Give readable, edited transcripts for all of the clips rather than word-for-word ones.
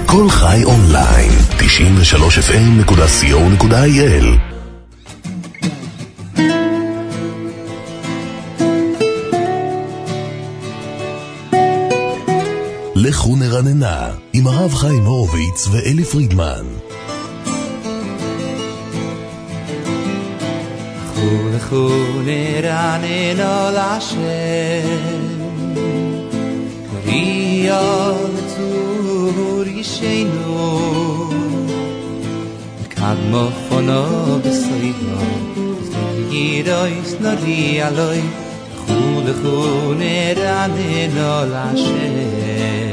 כל חי אונליין, 93fm.co.il. לכו נרננה עם הרב חיים הורוביץ ואלי פרידמן. לכו נרננה להשם, קריאה לצור ישנו, קדמו פונו בסוידו, ירויס נורי אלוי. לכו נרננה להשם.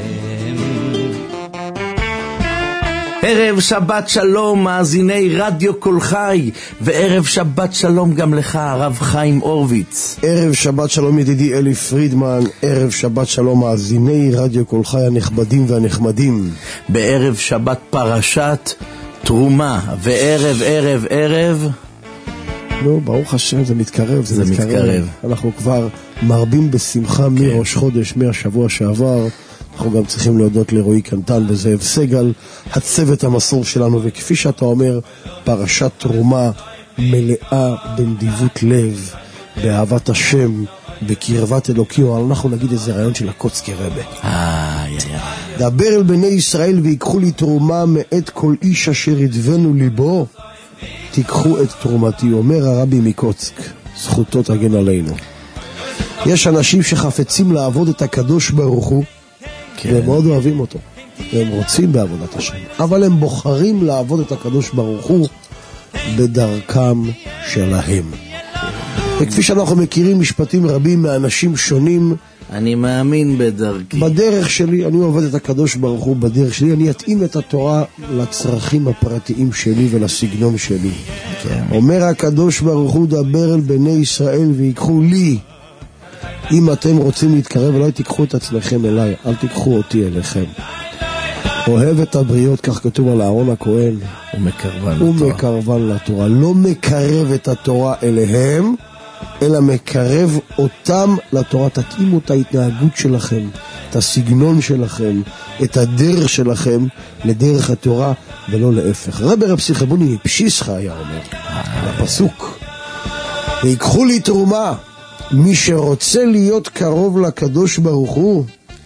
ערב שבת שלום מאזיני רדיו כל חי, וערב שבת שלום גם לך הרב חיים הורוביץ. ערב שבת שלום ידידי אלי פרידמן, ערב שבת שלום מאזיני רדיו כל חי הנכבדים והנחמדים. בערב שבת פרשת תרומה, וערב ערב ערב נו, ברוך השם, זה מתקרב, זה מתקרב. אנחנו כבר מרבים בשמחה מראש חודש, מהשבוע שעבר. אנחנו גם צריכים להודות לרועי קנטן וזאב סגל, הצוות המסור שלנו, וכפי שאתה אומר, פרשת תרומה מלאה בנדיבות לב, באהבת השם, בקרבת אלוקים. אבל אנחנו נגיד איזה רעיון של הקוצקי רבה. דבר אל בני ישראל ויקחו לי תרומה מאת כל איש אשר ידבנו ליבו, תיקחו את תרומתי. אומר הרבי מקוצק, זכותו תגן עלינו. יש אנשים שחפצים לעבוד את הקדוש ברוך הוא, והם מאוד אוהבים אותו, והם רוצים בעבודת השם, אבל הם בוחרים לעבוד את הקדוש ברוך הוא בדרכם שלהם. וכפי שאנחנו מכירים משפטים רבים מאנשים שונים, אני מאמין בדרכי, בדרך שלי, אני עובד את הקדוש ברוך הוא בדרך שלי, אני אתאים את התורה לצרכים הפרטיים שלי ולסגנון שלי. אומר הקדוש ברוך הוא, דבר אל בני ישראל ויקחו לי. אם אתם רוצים להתקרב אליי, תיקחו את עצמכם אליי, אל תיקחו אותי אליכם. אוהב את הבריות, כך כתוב על אהרון הכהן, ומקרבן לתורה. לא מקרב את התורה אליהם, אלא מקרב אותם לתורה. תתאימו את ההתנהגות שלכם, את הסגנון שלכם, את הדרך שלכם לדרך התורה, ולא להפך. רב פסיכבוני מפשיסחה היה אומר לפסוק, ויקחו לי תרומה. מי שרוצה להיות קרוב לקדוש ברוך הוא,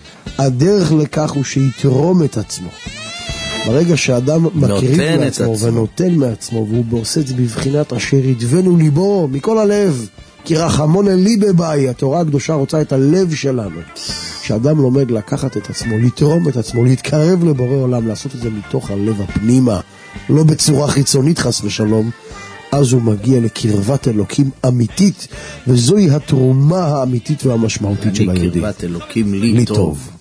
הדרך לכך הוא שיתרום את עצמו. ברגע שאדם מקריב לעצמו ונותן מעצמו, והוא עושה את זה בבחינת אשר ידבנו ליבו מכל הלב, כי רחמון אלי בבאי. התורה הקדושה רוצה את הלב שלנו. שאדם לומד לקחת את עצמו, לתרום את עצמו, להתקרב לבורא עולם, לעשות את זה מתוך הלב הפנימה, לא בצורה חיצונית חס ושלום, אז הוא מגיע לקרבת אלוקים אמיתית, וזוהי התרומה האמיתית והמשמעותית של היהודי. קרבת אלוקים לי טוב.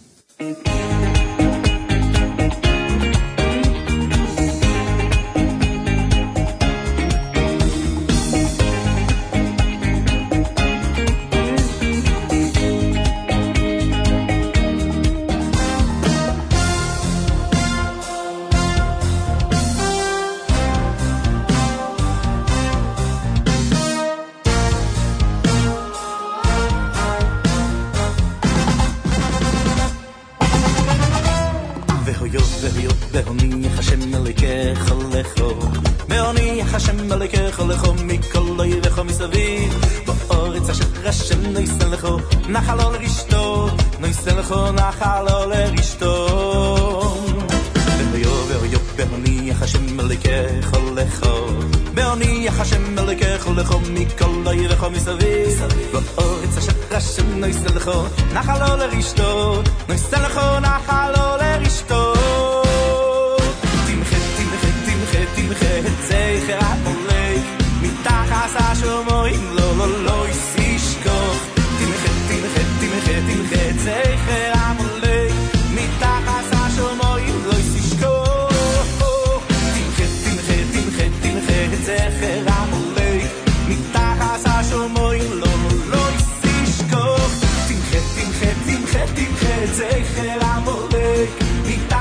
זכר המולק מתחת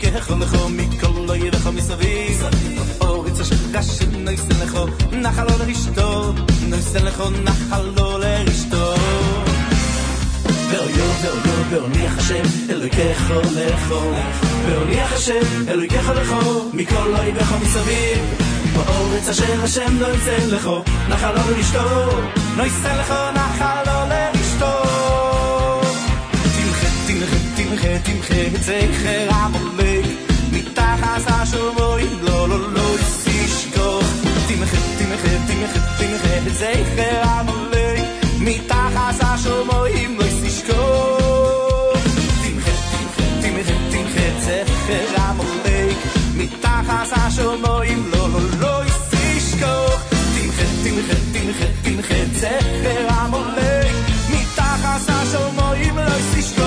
אלוהיך לכו מכל אויביך מסביב באורץ אשר השם נויסן לכו נחלו לרשתו נויסן לכו נחלו לרשתו ואוניח השם אלוהיך לכו ואוניח השם אלוהיך לכו מכל אויביך מסביב באורץ אשר השם נויסן לכו נחלו לרשתו נויסן לכו נחלו לרשתו תמחה את זכר עמלק מתחת השמיים לא ישכח תמחה את זכר עמלק מתחת השמיים לא ישכח תמחה את זכר עמלק מתחת השמיים לא ישכח תמחה את זכר עמלק מתחת השמיים לא ישכח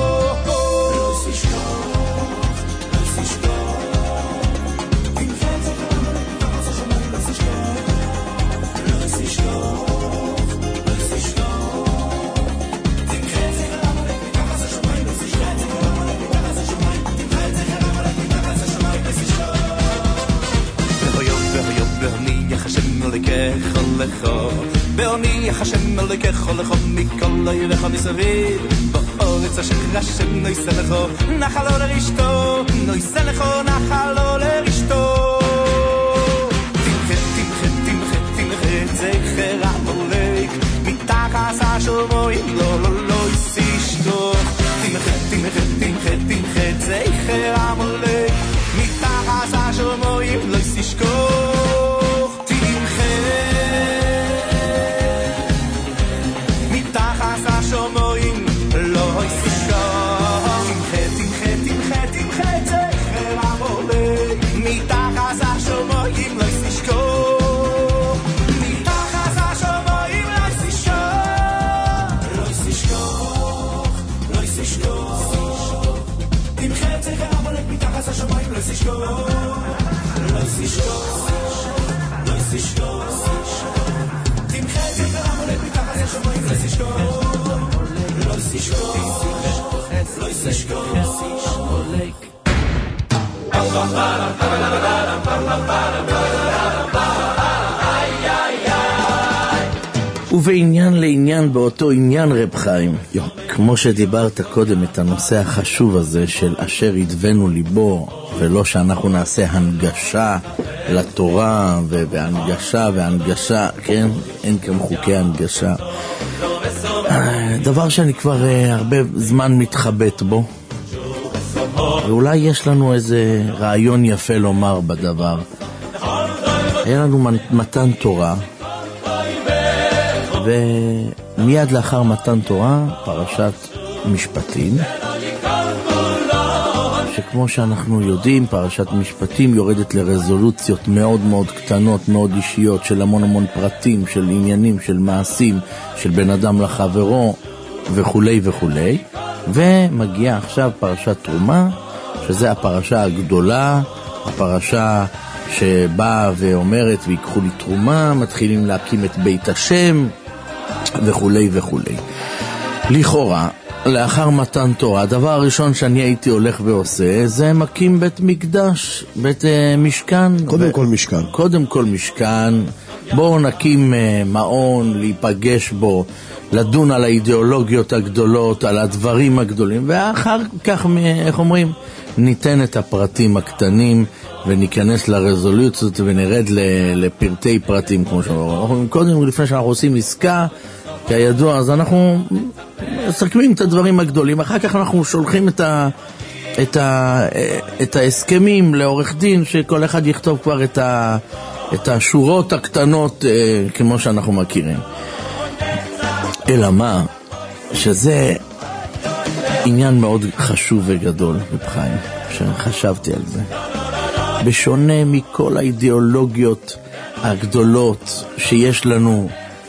ואוניח השם אלוהיך לכו מכל אויביך מסביב באורץ אשר השם נויסן לכו נחלו לרשתו נויסן לכו נחלו לרשתו תמחה את זכר עמלק מתחת השמיים לא ישכח תמחה את זכר עמלק מתחת השמיים לא ישכח השמיים לא ישכח תמחה את זכר עמלק מתחת השמיים לא ישכח מתחת השמיים לא ישכח תמחה את זכר עמלק מתחת השמיים לא ישכח תמחה את זכר עמלק מתחת השמיים לא ישכח ובעניין לעניין באותו עניין רב חיים, כמו שדיברת קודם את הנושא החשוב הזה של אשר ידבנו ליבו, ולא שאנחנו נעשה הנגשה לתורה והנגשה, כן? אין כאן חוקי הנגשה. דבר שאני כבר הרבה זמן מתחבט בו, ואולי יש לנו איזה רעיון יפה לומר בדבר. היה לנו מתן תורה, ומיד לאחר מתן תורה פרשת משפטים, שכמו שאנחנו יודעים פרשת משפטים יורדת לרזולוציות מאוד מאוד קטנות, מאוד אישיות, של המון פרטים, של עניינים, של מעשים, של בן אדם לחברו וכולי וכולי. ומגיעה עכשיו פרשת תרומה, שזה הפרשה הגדולה, הפרשה שבאה ואומרת ויקחו לי תרומה, מתחילים להקים את בית השם וכולי וכולי. לכאורה לאחר מתן תורה, הדבר הראשון שאני הייתי הולך ועושה זה מקים בית מקדש, בית משכן. קודם כל משכן. בואו נקים מעון, להיפגש בו, לדון על האידיאולוגיות הגדולות, על הדברים הגדולים, ואחר כך, איך אומרים, ניתן את הפרטים הקטנים וניכנס לרזולוציות ונרד לפרטי פרטים, כמו שאומרים. קודם, לפני שאנחנו עושים עסקה, כידוע, אז אנחנו מסכמים את הדברים הגדולים, אחר כך אנחנו שולחים את ההסכמים לעורך דין, שכל אחד יכתוב כבר את השורות הקטנות כמו שאנחנו מכירים. אלא מה? שזה עניין מאוד חשוב וגדול בבחיים, שחשבתי על זה. בשונה מכל האידיאולוגיות הגדולות שיש לנו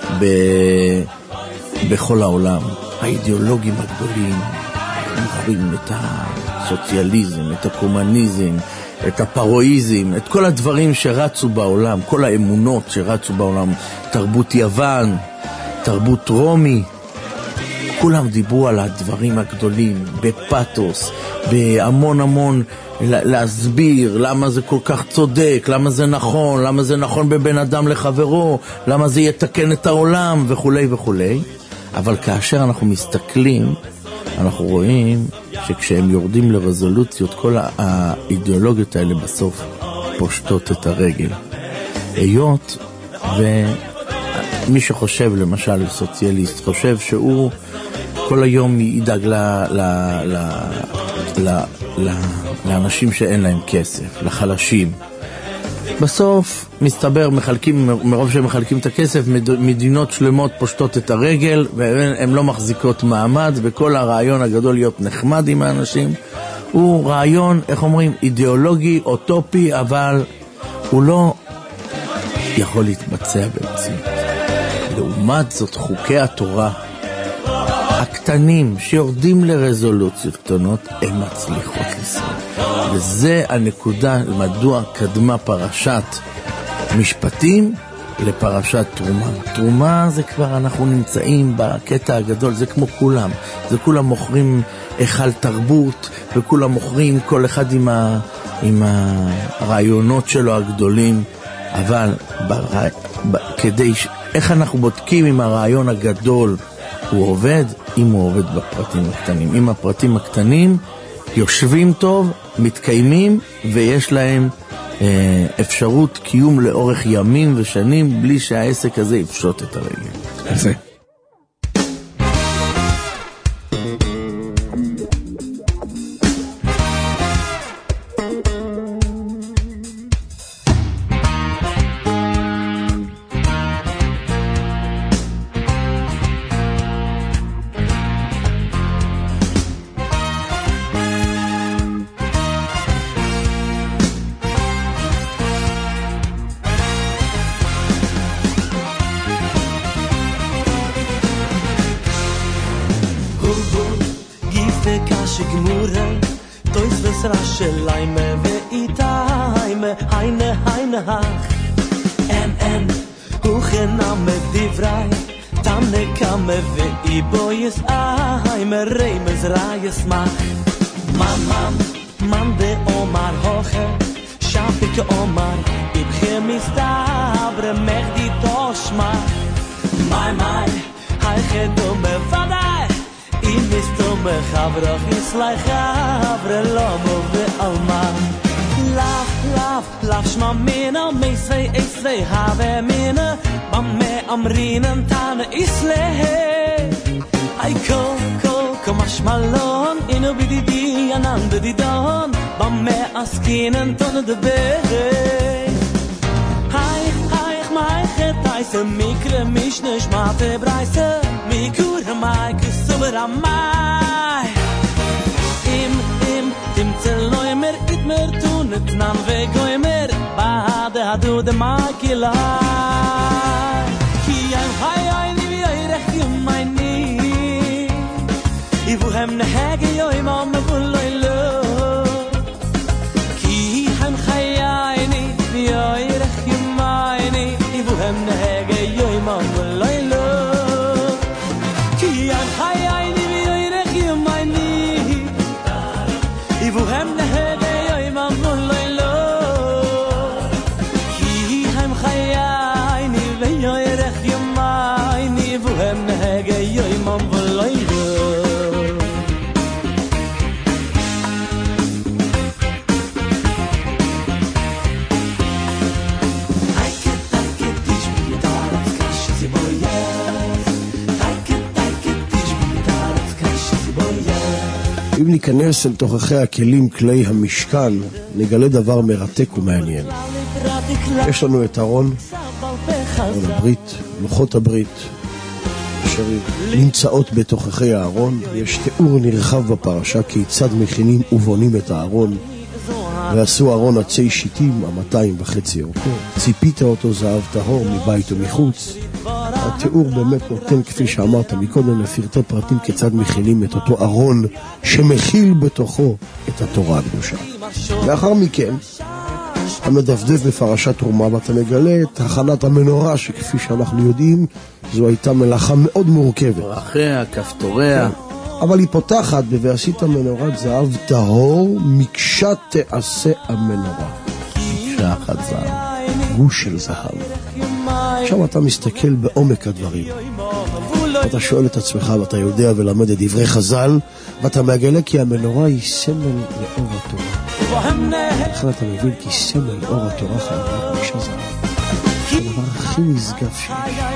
בכל העולם, האידיאולוגים הגדולים מוכרים את הסוציאליזם, את הקומוניזם, את הפרואיזם, את כל הדברים שרצו בעולם, כל האמונות שרצו בעולם, תרבות יוון, תרבות רומי, כולם דיברו על הדברים הגדולים, בפאטוס, בהמון להסביר למה זה כל כך צודק, למה זה נכון בבן אדם לחברו, למה זה יתקן את העולם וכולי וכולי. אבל כאשר אנחנו מסתכלים, אנחנו רואים שכשהם יורדים לרזולוציות, כל האידיאולוגיות האלה בסוף פושטות את הרגל. היות ומי שחושב, למשל סוציאליסט, חושב שהוא כל היום ידאג לאנשים שאין להם כסף, לחלשים. בסוף מסתבר, מרוב שהם מחלקים את הכסף, מדינות שלמות פושטות את הרגל והן לא מחזיקות מעמד, וכל הרעיון הגדול להיות נחמד עם האנשים הוא רעיון, איך אומרים, אידיאולוגי, אוטופי, אבל הוא לא יכול להתבצע במציאות. לעומת זאת, חוקי התורה הקטנים שיורדים לרזולוציות קטנות, הם מצליחות לשרוד. וזה הנקודה מדוע קדמה פרשת משפטים לפרשת תרומה. תרומה זה כבר אנחנו נמצאים בקטע הגדול, זה כמו כולם. זה כולם מוכרים היכל תרבות, וכולם מוכרים כל אחד עם הרעיונות שלו הגדולים. אבל איך אנחנו בודקים אם הרעיון הגדול הוא עובד? אם הוא עובד בפרטים הקטנים. אם הפרטים הקטנים יושבים טוב, מתקיימים, ויש להם אפשרות קיום לאורך ימים ושנים, בלי שהעסק הזה יפשוט את הרגל. זה. אם ניכנס אל תוכחי הכלים כלי המשכן, נגלה דבר מרתק ומעניין. יש לנו את ארון הברית, לוחות הברית, אשר נמצאות בתוכחי הארון. יש תיאור נרחב בפרשה כיצד מכינים ובונים את הארון. ועשו ארון עצי שיטים, 2.5 אורכו, ציפית אותו זהב טהור מבית ומחוץ. התיאור באמת נותן, כפי שאמרת מקודם, לפרטי פרטים כיצד מכינים את אותו ארון שמכיל בתוכו את התורה הקדושה. לאחר מכן אתה מדפדף בפרשת תרומה ואתה מגלה את הכנת המנורה, שכפי שאנחנו יודעים זו הייתה מלאכה מאוד מורכבת, פרחיה, כפתוריה, אבל היא פותחת ועשית מנורת זהב טהור, מקשה תעשה המנורה, מקשה אחת זהב, גוש של זהב. עכשיו אתה מסתכל בעומק הדברים, אתה שואל את עצמך ואתה יודע ולמד את דברי חז"ל, ואתה מגלה כי המנורה היא סמל לאור התורה. לכן אתה מבין כי סמל לאור התורה חייב להיות מקשה זהב. זה הדבר הכי נשגב שיש.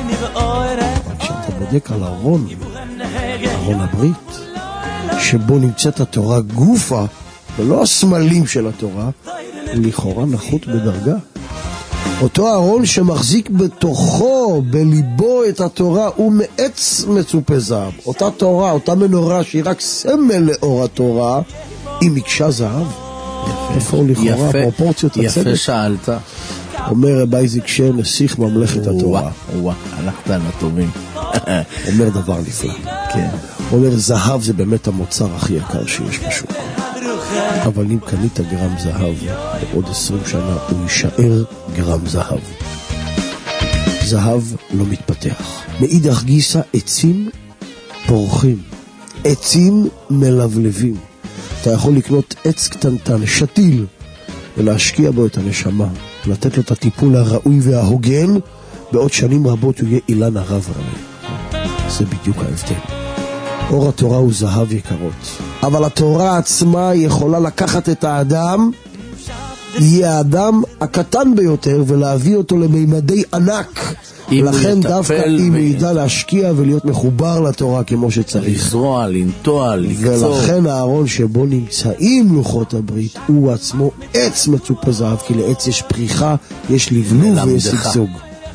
כשאתה בודק על ארון הברית, שבו נמצאת התורה גופה ולא הסמלים של התורה, לכאורה נחות בדרגה. אותו ארון שמחזיק בתוכו, בליבו את התורה, הוא מעץ מצופה זהב. אותה תורה, אותה מנורה שהיא רק סמל לאור התורה, היא מקשה זהב. איפה לכאורה פרופורציות הצדק? יפה שאלת. אומר רבי אייזיק שר, נסיך ממלכת התורה. הלכת על הטובים. אומר דבר נפלא. כן. אומר זהב זה באמת המוצר הכי יקר שיש בשוק. אבל אם קנית גרם זהב, בעוד 20 שנה הוא יישאר גרם זהב. זהב לא מתפתח. מאידך גיסא עצים פורחים, עצים מלבלבים. אתה יכול לקנות עץ קטנטן, שתיל, ולהשקיע בו את הנשמה, לתת לו את הטיפול הראוי וההוגן, בעוד שנים רבות הוא יהיה אילן הרב רבי. זה בדיוק ההבדל. אור התורה הוא זהב יקרות, אבל התורה עצמה יכולה לקחת את האדם, יהיה האדם הקטן ביותר, ולהביא אותו למימדי ענק. לכן דווקא אם הוא ידע להשקיע ולהיות מחובר לתורה כמו שצריך, לזרוע, לנטוע, לקצור. ולכן הארון שבו נמצאים לוחות הברית הוא עצמו עץ מצופה זהב, כי לעץ יש פריחה, יש לבלוב ויש שגשוג.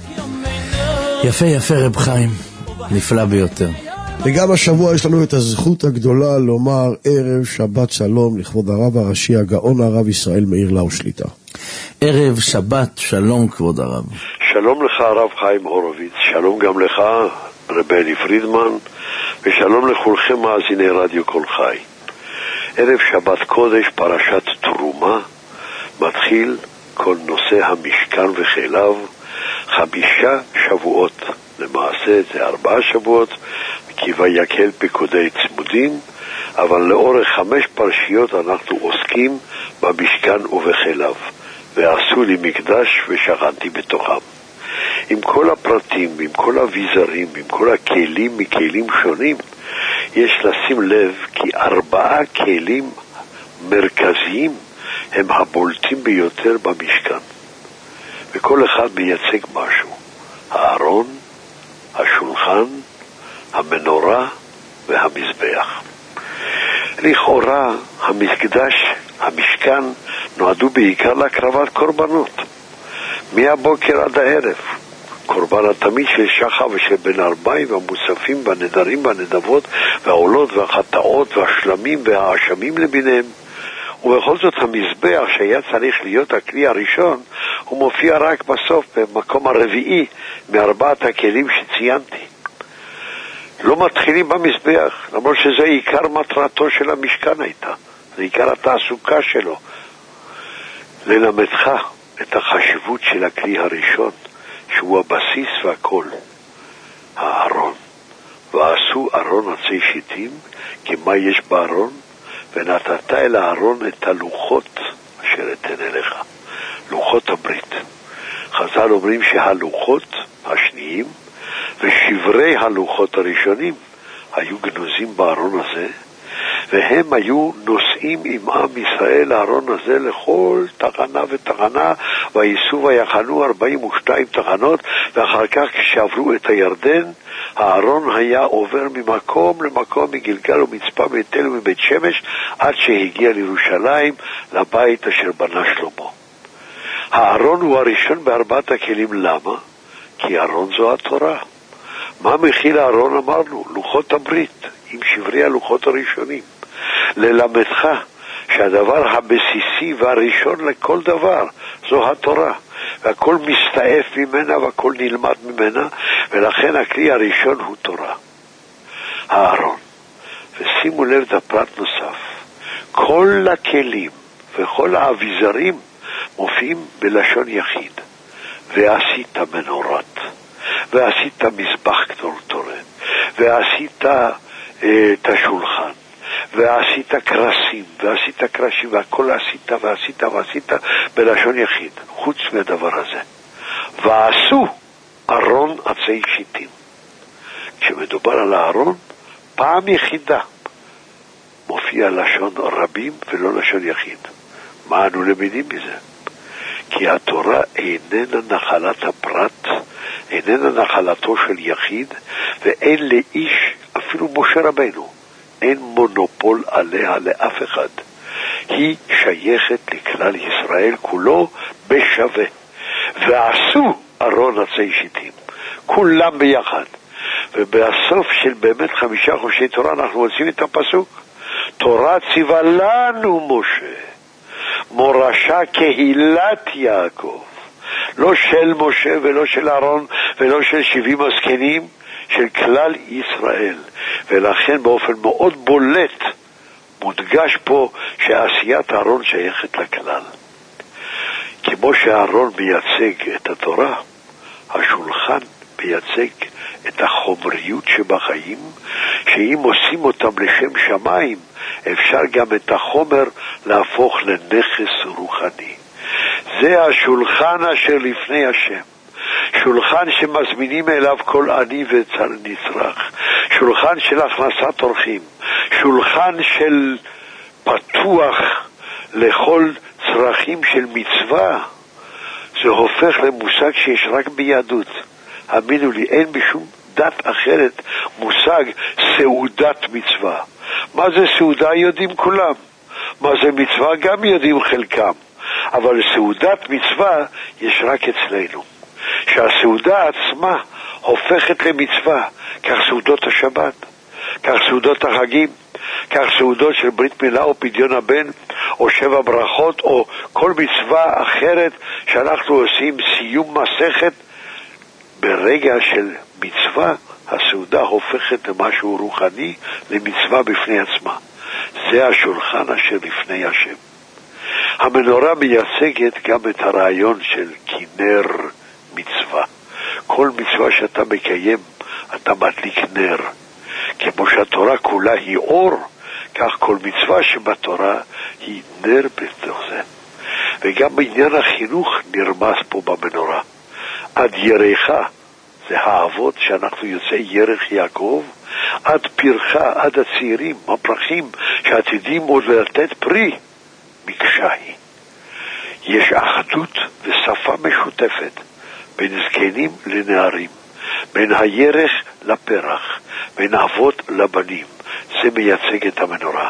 יפה יפה רב חיים, נפלא ביותר. וגם השבוע יש לנו את הזכות הגדולה לומר ערב שבת שלום לכבוד הרב הראשי הגאון הרב ישראל מאיר לאו שליטה. ערב שבת שלום כבוד הרב. שלום לך הרב חיים הורוביץ, שלום גם לך רבי אלי פרידמן, ושלום לכולכם מאזיני רדיו כל חי. ערב שבת קודש פרשת תרומה, מתחיל כל נושא המשכן וחיליו, 5 שבועות, למעשה זה 4 שבועות, כי ויקהל פקודי צמודים, אבל לאורך 5 פרשיות אנחנו עוסקים במשכן ובחיליו, ועשו לי מקדש ושכנתי בתוכם. עם כל הפרטים, עם כל הוויזרים, עם כל הכלים מכלים שונים, יש לשים לב כי 4 כלים מרכזיים הם הבולטים ביותר במשכן, וכל אחד מייצג משהו: הארון, השולחן, המנורה והמזבח. לכאורה המקדש, המשכן, נועדו בעיקר להקרבת קורבנות מהבוקר עד הערב. קורבן התמיד של שחר ושל בן 40 והמוספים והנדרים והנדבות והעולות והחטאות והשלמים והאשמים לביניהם. ובכל זאת המזבח שהיה צריך להיות הכלי הראשון, הוא מופיע רק בסוף במקום הרביעי מ4 הכלים שציינתי. לא מתחילים במזבח, למרות שזה עיקר מטרתו של המשכן הייתה, זה עיקר התעסוקה שלו, ללמדך את החשיבות של הכלי הראשון, שהוא הבסיס והכל, הארון. ועשו ארון עצי שיטים, כי מה יש בארון? ונתת אל הארון את הלוחות אשר אתן אליך, לוחות הברית. חז"ל אומרים שהלוחות השניים ושברי הלוחות הראשונים היו גנוזים בארון הזה, והם היו נושאים עם עם ישראל הארון הזה לכל תחנה ותחנה, וייסעו ויחנו 42 תחנות, ואחר כך כשעברו את הירדן, הארון היה עובר ממקום למקום, מגלגל ומצפה, מבית אל ומבית שמש, עד שהגיע לירושלים, לבית אשר בנה שלמה. הארון הוא הראשון ב4 הכלים. למה? כי הארון זו התורה. מה מכיל הארון? אמרנו, לוחות הברית, עם שברי הלוחות הראשונים. ללמדך שהדבר הבסיסי והראשון לכל דבר זו התורה, והכל מסתעף ממנה והכל נלמד ממנה, ולכן הכלי הראשון הוא תורה, הארון. ושימו לב לפרט נוסף, כל הכלים וכל האביזרים מופיעים בלשון יחיד. ועשית מנורת, ועשית מזבח קטורטורת, ועשית את השולחן, ועשית קרסים, ועשית קרשים, והכל ועשית בלשון יחיד, חוץ מהדבר הזה. ועשו ארון עצי שיטים. כשמדובר על הארון, פעם יחידה מופיע לשון רבים ולא לשון יחיד. מה אנו למדים מזה? כי התורה איננה נחלת הפרט, איננה נחלתו של יחיד, ואין לאיש, אפילו משה רבנו, אין מונופול עליה לאף אחד. היא שייכת לכלל ישראל כולו בשווה. ועשו ארון עצי שיטים, כולם ביחד. ובסוף של באמת 5 חודשי תורה אנחנו מוצאים את הפסוק, תורה ציווה לנו משה, מורשה קהילת יעקב, לא של משה ולא של אהרון ולא של 70 הזקנים, של כלל ישראל. ולכן באופן מאוד בולט מודגש פה שעשיית אהרון שייכת לכלל. כמו שאהרון מייצג את התורה, השולחן מייצג את החומריות שבחיים, שאם עושים אותם לשם שמיים, אפשר גם את החומר להפוך לנכס רוחני. זה השולחן אשר לפני השם, שולחן שמזמינים אליו כל עני ונצרך, שולחן של הכנסת אורחים, שולחן של פתוח לכל צרכים של מצווה. זה הופך למושג שיש רק ביהדות. האמינו לי, אין בשום דת אחרת מושג סעודת מצווה. מה זה סעודה יודעים כולם, מה זה מצווה גם יודעים חלקם, אבל סעודת מצווה יש רק אצלנו. שהסעודה עצמה הופכת למצווה, כך סעודות השבת, כך סעודות החגים, כך סעודות של ברית מילה או פדיון הבן או 7 ברכות או כל מצווה אחרת שאנחנו עושים סיום מסכת. ברגע של מצווה הסעודה הופכת למשהו רוחני, למצווה בפני עצמה. זה השולחן אשר לפני השם. המנורה מייצגת גם את הרעיון של כנר מצווה. כל מצווה שאתה מקיים אתה מדליק נר. כמו שהתורה כולה היא אור, כך כל מצווה שבתורה היא נר בתוך זה. וגם בעניין החינוך נרמז פה במנורה. עד ירח, זה האבות שאנחנו יוצאי ירח יעקב, עד פרחה, עד הצעירים, הפרחים שעתידים עוד לתת פרי, מקשה היא. יש אחדות ושפה משותפת בין זקנים לנערים, בין הירח לפרח, בין אבות לבנים. זה מייצג את המנורה.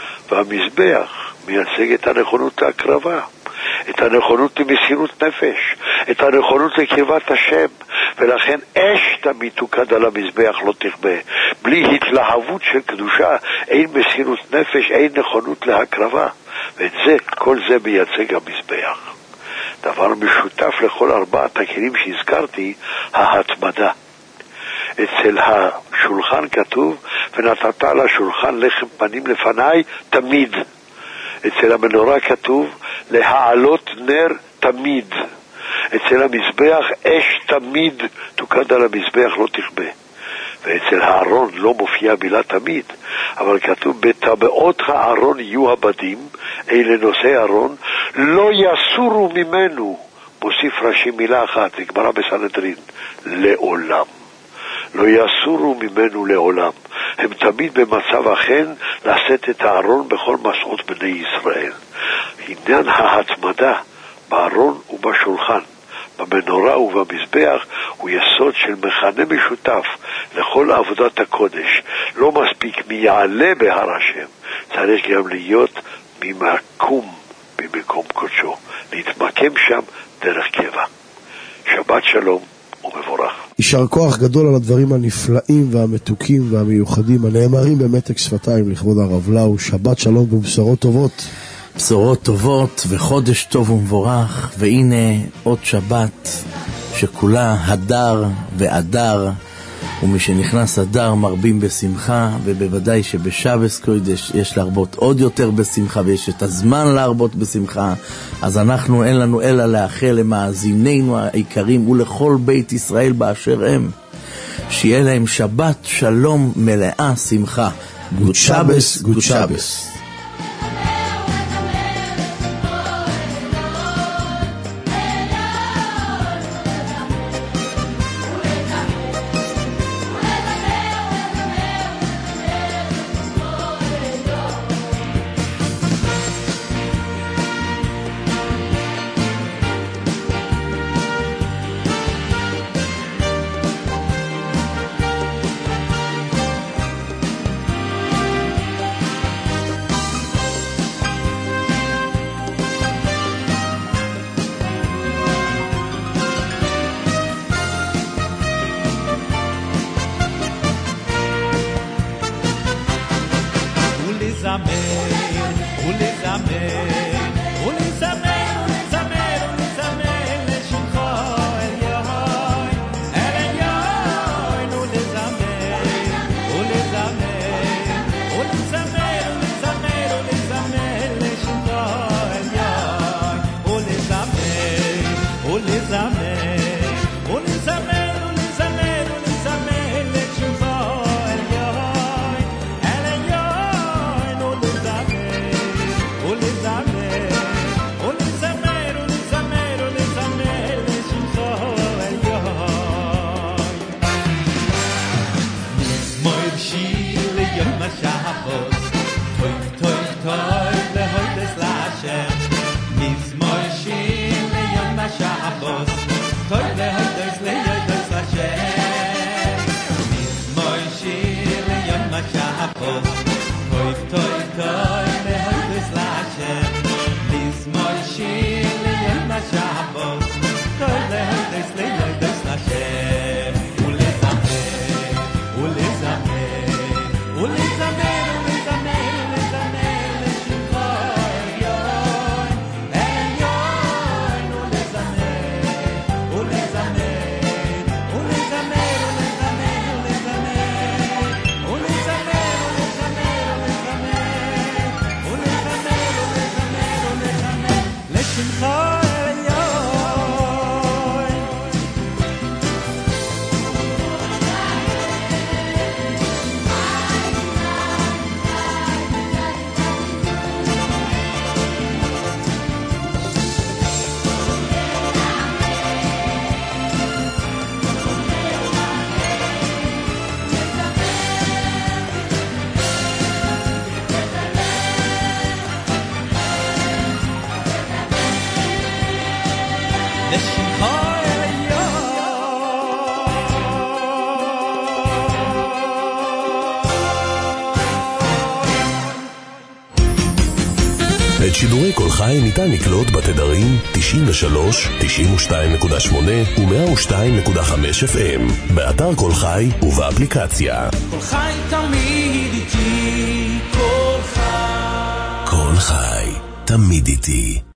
והמזבח מייצג את הנכונות להקרבה, את הנכונות למסירות נפש, את הנכונות לקרבת השם. ולכן אש תמיד תוקד על המזבח לא תכבה. בלי התלהבות של קדושה אין מסירות נפש, אין נכונות להקרבה. ואת זה, כל זה מייצג המזבח. דבר משותף לכל 4 הכלים שהזכרתי, ההתמדה. אצל השולחן כתוב, ונתת על השולחן לחם פנים לפניי תמיד. אצל המנורה כתוב, להעלות נר תמיד. אצל המזבח אש תמיד תוקד על המזבח לא תכבה. ואצל הארון לא מופיע מילה תמיד, אבל כתוב בטבעות הארון יהיו הבדים, אלה נושאי ארון, לא יסורו ממנו. מוסיף רש"י מילה אחת, זה גמרא בסנהדרין, לעולם. לא יסורו ממנו לעולם. הם תמיד במצב אכן לשאת את הארון בכל מסעות בני ישראל. עניין ההתמדה בארון ובשולחן, במנורה ובמזבח, הוא יסוד של מכנה משותף לכל עבודת הקודש. לא מספיק מי יעלה בהר השם, צריך גם להיות ממקום במקום קודשו, להתמקם שם דרך קבע. שבת שלום ומבורך. יישר כוח גדול על הדברים הנפלאים והמתוקים והמיוחדים הנאמרים במתק שפתיים לכבוד הרב לאו. שבת שלום ובשורות טובות. בשורות טובות וחודש טוב ומבורך. והנה עוד שבת שכולה הדר ואדר ומשנכנס אדר מרבים בשמחה, ובוודאי שבשבס קודש יש להרבות עוד יותר בשמחה, ויש את הזמן להרבות בשמחה. אז אנחנו אין לנו אלא לאחל למאזינינו העיקרים ולכל בית ישראל באשר הם, שיהיה להם שבת שלום מלאה שמחה. גוד שבס, גוד שבס. את שידורי כל חי ניתן לקלוט בתדרים 93, 92.8 ו-102.5 FM, באתר כל חי ובאפליקציה. כל חי תמיד איתי, כל חי. כל חי תמיד איתי.